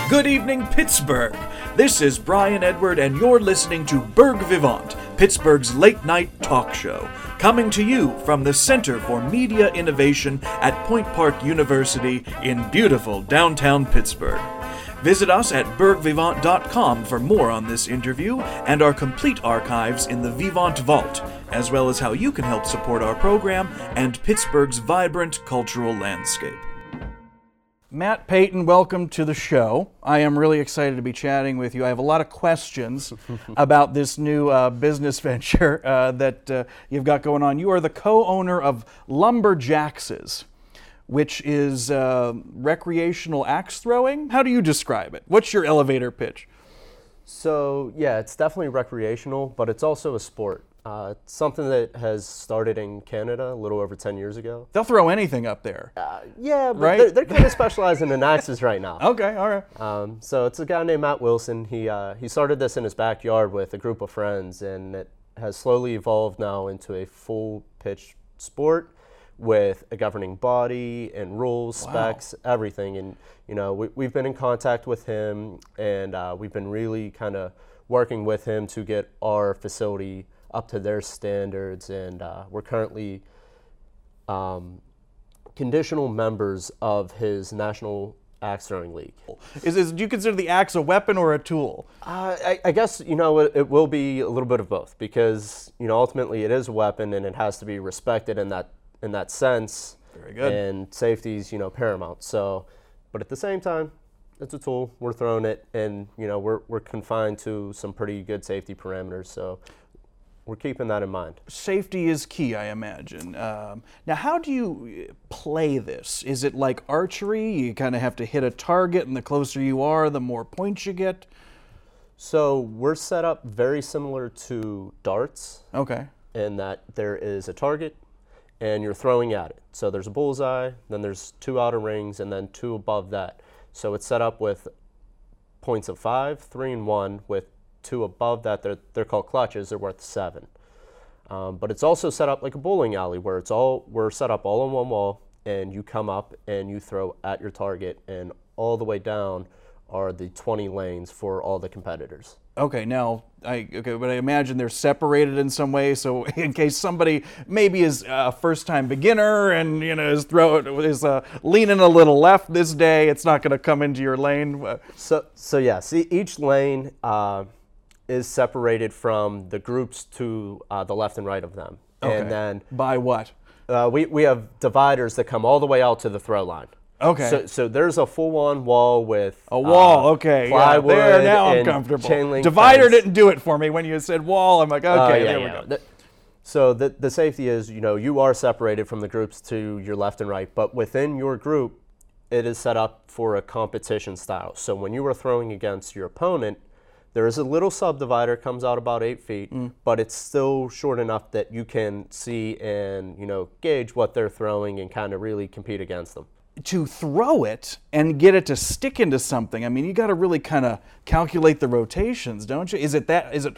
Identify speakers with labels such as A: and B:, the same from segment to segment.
A: Good evening, Pittsburgh. This is Brian Edward, and you're listening to Berg Vivant, Pittsburgh's late-night talk show, coming to you from the Center for Media Innovation at Point Park University in beautiful downtown Pittsburgh. Visit us at bergvivant.com for more on this interview and our complete archives in the Vivant Vault, as well as how you can help support our program and Pittsburgh's vibrant cultural landscape. Matt Payton, welcome to the show. I am really excited to be chatting with you. I have a lot of questions about this new business venture that you've got going on. You are the co-owner of Lumberjaxes, which is recreational axe throwing. How do you describe it? What's your elevator pitch?
B: So, yeah, it's definitely recreational, but it's also a sport. It's something that has started in Canada a little over 10 years ago.
A: They'll throw anything up there.
B: Yeah, but
A: right?
B: they're kind of specializing in axes right now.
A: Okay, all right.
B: So it's a guy named Matt Wilson. He started this in his backyard with a group of friends, and it has slowly evolved now into a full pitch sport with a governing body and rules, specs, everything. And, you know, we've been in contact with him, and we've been really kind of working with him to get our facility up to their standards, and we're currently conditional members of his National Axe Throwing League.
A: Do you consider the axe a weapon or a tool?
B: I guess, you know, it will be a little bit of both, because, you know, ultimately it is a weapon and it has to be respected in that sense.
A: Very good.
B: And safety's, you know, paramount. So, but at the same time, it's a tool. We're throwing it, and, you know, we're confined to some pretty good safety parameters. So we're keeping that in mind.
A: Safety is key, I imagine. Now, how do you play this? Is it like archery? You kind of have to hit a target, and the closer you are, the more points you get?
B: So we're set up very similar to darts.
A: Okay.
B: In that there is a target, and you're throwing at it. So there's a bullseye, then there's two outer rings, and then two above that. So it's set up with points of 5, 3, and 1, with two above that. They're called clutches. They're worth 7. But it's also set up like a bowling alley, where we're set up all on one wall, and you come up and you throw at your target, and all the way down are the 20 lanes for all the competitors.
A: Okay, now, but I imagine they're separated in some way, so in case somebody maybe is a first-time beginner and, you know, is leaning a little left this day, it's not going to come into your lane.
B: So yes, each lane is separated from the groups to the left and right of them.
A: Okay.
B: And then
A: by what?
B: We have dividers that come all the way out to the throw line.
A: Okay.
B: So there's a full-on wall with
A: a wall. Okay.
B: Plywood.
A: Yeah, there, now I'm comfortable. Divider
B: fence.
A: Didn't do it for me when you said wall. I'm like, okay, there we go.
B: So the safety is, you know, you are separated from the groups to your left and right, but within your group, it is set up for a competition style. So when you are throwing against your opponent, there is a little subdivider, comes out about 8 feet, but it's still short enough that you can see and, you know, gauge what they're throwing and kind of really compete against them.
A: To throw it and get it to stick into something, I mean, you got to really kind of calculate the rotations, don't you? Is it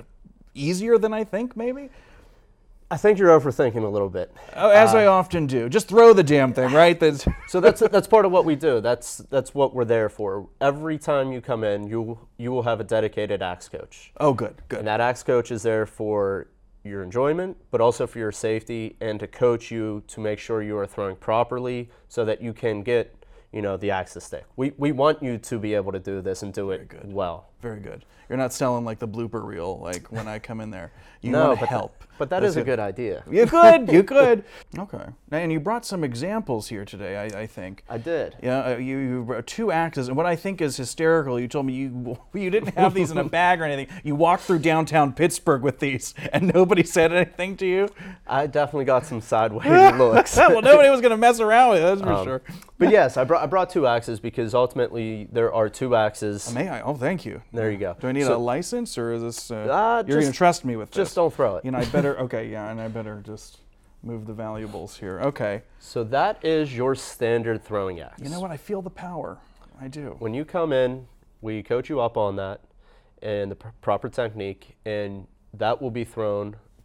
A: easier than I think, maybe?
B: I think you're overthinking a little bit.
A: As I often do. Just throw the damn thing, right?
B: So that's part of what we do. That's what we're there for. Every time you come in, you will have a dedicated axe coach.
A: Oh, good.
B: And that axe coach is there for your enjoyment, but also for your safety, and to coach you to make sure you are throwing properly so that you can get, you know, the axe to stick. We want you to be able to do this and do it well.
A: Very good. You're not selling like the blooper reel, like when I come in there. You
B: no,
A: want to help.
B: But that is a good idea.
A: You could. Okay. And you brought some examples here today, I think.
B: I did.
A: Yeah, you brought 2 axes, and what I think is hysterical, you told me you didn't have these in a bag or anything. You walked through downtown Pittsburgh with these, and nobody said anything to you?
B: I definitely got some sideways looks.
A: Well, nobody was going to mess around with it, that's for sure.
B: But yes, I brought 2 axes because ultimately there are 2 axes.
A: May I? Oh, thank you.
B: There you go.
A: Do I need a license, or is this? You're going to trust me with this?
B: Just don't throw it.
A: You know, I better. Okay, yeah, and I better just move the valuables here. Okay.
B: So that is your standard throwing axe.
A: You know what? I feel the power. I do.
B: When you come in, we coach you up on that and the proper technique, and that will be thrown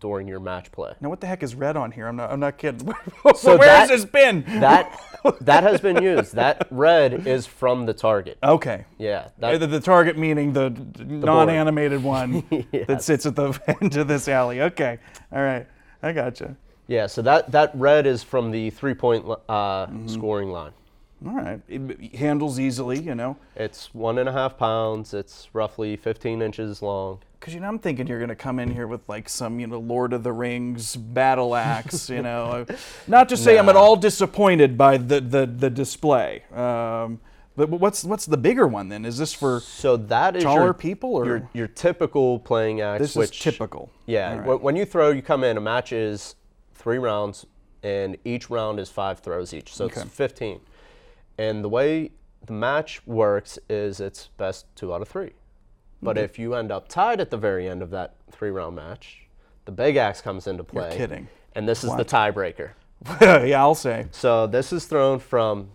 B: during your match play.
C: Now, what the heck is red on here? I'm not kidding.
B: So
C: Where has this been?
B: That has been used. That red is from the target.
C: Okay.
B: Yeah.
C: The target meaning the non-animated one
B: Yes.
C: that sits at the end of this alley. Okay. All right. I gotcha.
B: Yeah, so that red is from the 3-point scoring line.
C: All right. It handles easily,
B: It's 1.5 pounds. It's roughly 15 inches long.
C: Because, I'm thinking you're going to come in here with like some, Lord of the Rings battle axe, Not to say I'm at all disappointed by the display. But what's the bigger one then? Is this for
B: that is
C: taller people? Or?
B: Your typical playing axe.
C: This is typical.
B: Yeah.
C: Right.
B: When you throw, you come in, a match is 3 rounds, and each round is 5 throws each. So it's 15. And the way the match works is it's best 2 out of 3. But if you end up tied at the very end of that 3-round match, the big axe comes into play.
C: You're kidding.
B: And this is the tiebreaker.
C: Yeah, I'll say.
B: So this is thrown from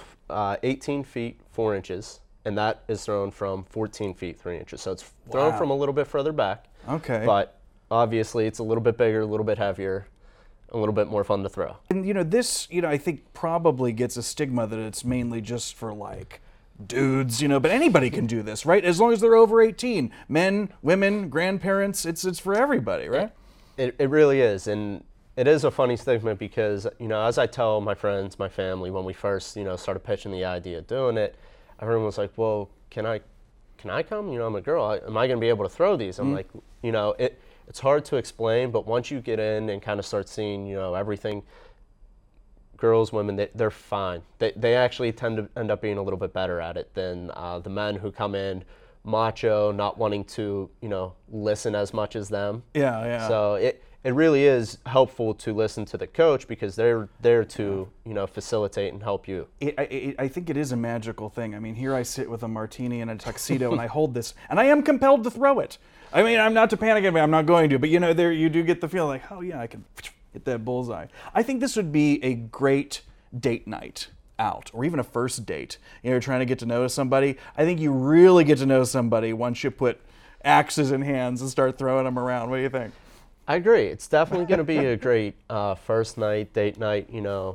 B: 18 feet 4 inches, and that is thrown from 14 feet 3 inches. So it's thrown from a little bit further back.
C: Okay.
B: But obviously it's a little bit bigger, a little bit heavier, a little bit more fun to throw.
C: And this, I think probably gets a stigma that it's mainly just for like dudes, but anybody can do this, right? As long as they're over 18. Men, women, grandparents, it's for everybody, right?
B: It really is. And it is a funny stigma because, as I tell my friends, my family, when we first, started pitching the idea of doing it, everyone was like, well, can I come? I'm a girl. Am I going to be able to throw these? I'm like, it's hard to explain, but once you get in and kind of start seeing, everything, girls, women, they're fine. They actually tend to end up being a little bit better at it than the men who come in macho, not wanting to, listen as much as them.
C: Yeah.
B: So it really is helpful to listen to the coach because they're there to, facilitate and help you.
C: I think it is a magical thing. I mean, here I sit with a martini and a tuxedo and I hold this, and I am compelled to throw it. I mean, I'm not to panic, I'm not going to, but there you do get the feeling like, oh yeah, I can hit that bullseye. I think this would be a great date night out, or even a first date. You're trying to get to know somebody. I think you really get to know somebody once you put axes in hands and start throwing them around. What do you think?
B: I agree. It's definitely going to be a great first night, date night.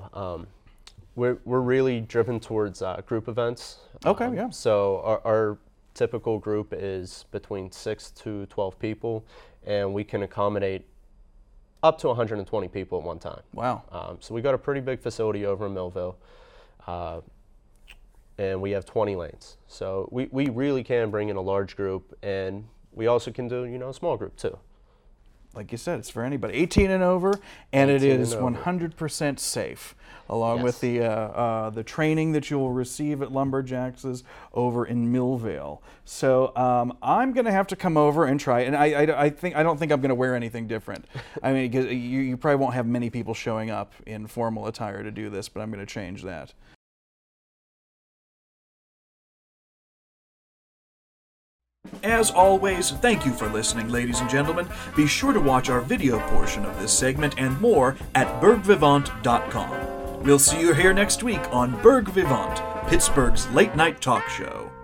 B: We're really driven towards group events.
C: Okay, yeah.
B: So our typical group is between 6 to 12 people, and we can accommodate up to 120 people at one time.
C: Wow.
B: So we got a pretty big facility over in Millville, and we have 20 lanes. So we really can bring in a large group, and we also can do, a small group too.
C: Like you said, it's for anybody, 18 and over, and it is 100% safe, along with the training that you will receive at Lumberjacks over in Millvale. So I'm going to have to come over and try, and I don't think I'm going to wear anything different. I mean, because you probably won't have many people showing up in formal attire to do this, but I'm going to change that.
A: As always, thank you for listening, ladies and gentlemen. Be sure to watch our video portion of this segment and more at bergvivant.com. We'll see you here next week on Berg Vivant, Pittsburgh's late night talk show.